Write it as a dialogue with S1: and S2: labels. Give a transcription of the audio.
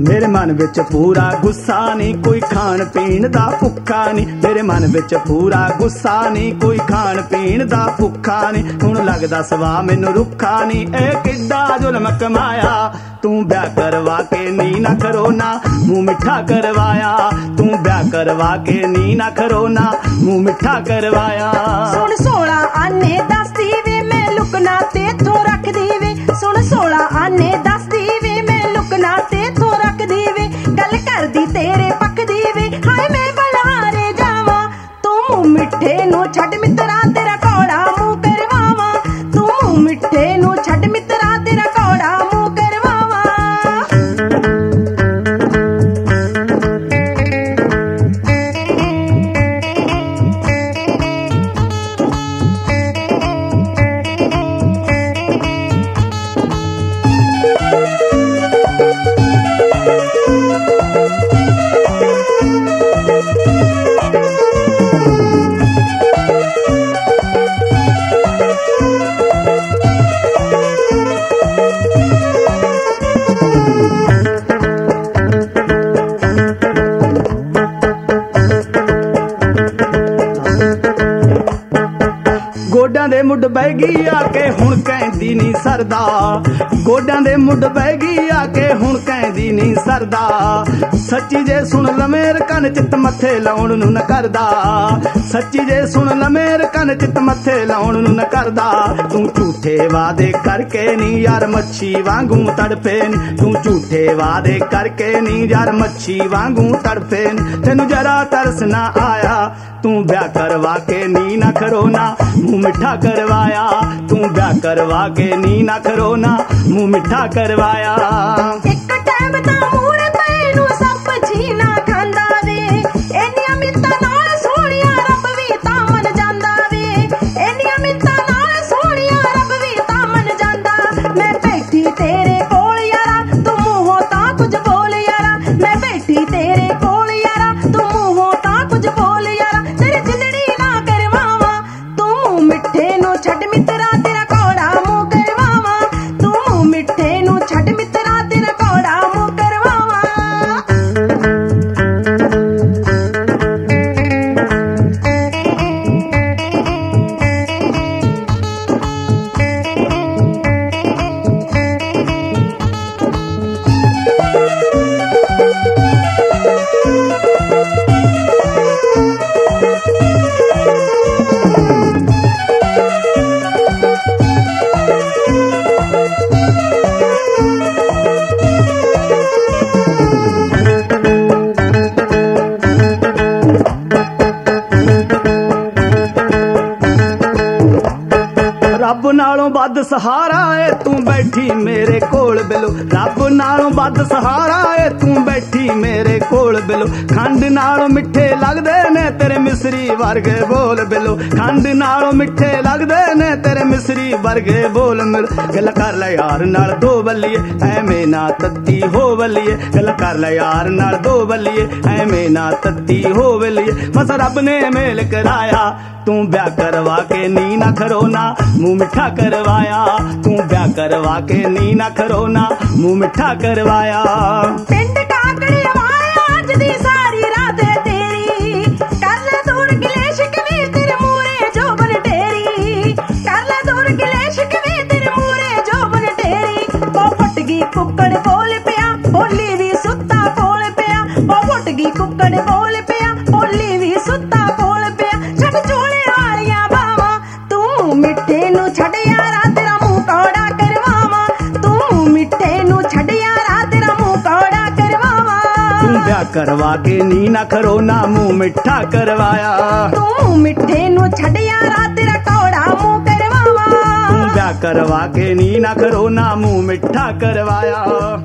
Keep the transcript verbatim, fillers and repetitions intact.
S1: मेरे मन विच पूरा गुस्सा नहीं, कोई खाण पीण दा भुक्खा नहीं। मेरे मन विच पूरा गुस्सा नहीं, कोई खाण पीण दा भुक्खा नहीं। हुण लगदा सवा मैनू रुखा नहीं, ए किड्डा जुल्म कमाया। तू ब्याह करवा के नी ना खरोना, मुँह मिठा करवाया। तू ब्याह करवा के नी ना खरोना, मुँह मिठा करवाया।
S2: सुन सोलह आने दस दी वे मैं लुकना ते थो रख दी वे। सुन सोलह आने दस दी वे मैं लुकना ते थो रख दी वे। गल कर दी तेरे पक दी वे, हाय मैं बलहारे जावा। तू मुँह मिठे नू छड़ मित्रा तेरा कौड़ा मुँह करवावा। तू मुँह मिठे नू छड़ मित्रा तेरा कौड़ा मुँह करवावा।
S1: गोडां दे मुड बह गई आके हुण कहंदी नी सरदा। गोडां दे मुड बह गई आके हुण कहंदी नी सरदा। सच्ची जे सुन लमेर कन चित मथे लाउण नू न करदा। सच्ची जे सुन लमेर कन चित मथे लाउण नू न करदा। तू झूठे वादे करके नी यार मच्छी वांगू तड़फे नी। तू झूठे वादे करके नी यार मच्छी वांगू तड़फे नी। तेनू जरा तरस ना आया, तू ब्याह करवा के नी ना खरोना, मुँह मिठा करवाया। तू ब्याह करवा के नी ना खरोना, मुँह मिठा करवाया।
S2: एक टाइम ता मूरे तैनू सब जीना खांदा वे। एनिया मित्तां नाल सोहणिया रब भी तां मन जांदा वे। एनिया मित्तां नाल सोहणिया रब भी तां मन जांदा। मैं बैठी तेरे कोल यारा, तू मूंहों तां कुछ बोल यारा। मैं बैठी तेरे कोल यारा, तू मूंहों तां कुछ बोल यारा। तेरी जिंदड़ी ना करवावा, तू मुँह मिठे नू छड़ मित्रा तेरा कौड़ा मुँह करवावा। तू मुँह मिठे नू छड़ मित्रा तेरा कौड़ा मुँह करवावा।
S1: रब नालों बद सहारा है तू बैठी मेरे कोल बिलो। रब नालों बद सहारा है तू बैठी मेरे कोल बिलो। खंड नालों मिठे लगदे ने तेरे मिसरी वर्गे बोल बिलो। खंड नालों मिठे लगदे ने तेरे मिसरी वर्गे बोल मिल। गल कर ले यार नाल दो बल्लिए, ऐवें ना तत्ती हो बल्लिए। गल कर ले यार नाल दो बल्लिए, ऐवें ना तत्ती हो बल्लिए। बस रब ने मेल कराया, तू ब्याह करवा के नी ना खरोना, मुँह मिठा करवाया। तू ब्याह करवा के नी ना खरोना, मुँह मिठा करवाया।
S2: पिंड काकड़ी वाया अज दी सारी रात है तेरी। कर ले दूर गिलेश किवे तेरे मूरे जोबन टेरी। कर ले दूर गिलेश किवे तेरे मूरे जोबन टेरी। वो फट गई कुक्कड़ बोल पिया, बोली भी सुत्ता बोल पिया। वो फट गई कुक्कड़ बोल पिया, बोली भी सुत्ता बोल पिया। छड़ चोले वालियां बावा, तू मिठे नू छड़ यारा तेरा मुंह कौड़ा करवावा। तू मिठे नू छड़ यारा तेरा मुंह कौड़ा करवावा।
S1: तू ब्याह करवा के नी ना खरोना, मुँह मिठा करवाया।
S2: तू मिठे नू छड़ यारा तेरा कौड़ा मुंह करवावा।
S1: तू ब्याह करवा के नी ना खरोना, मुँह मिठा करवाया।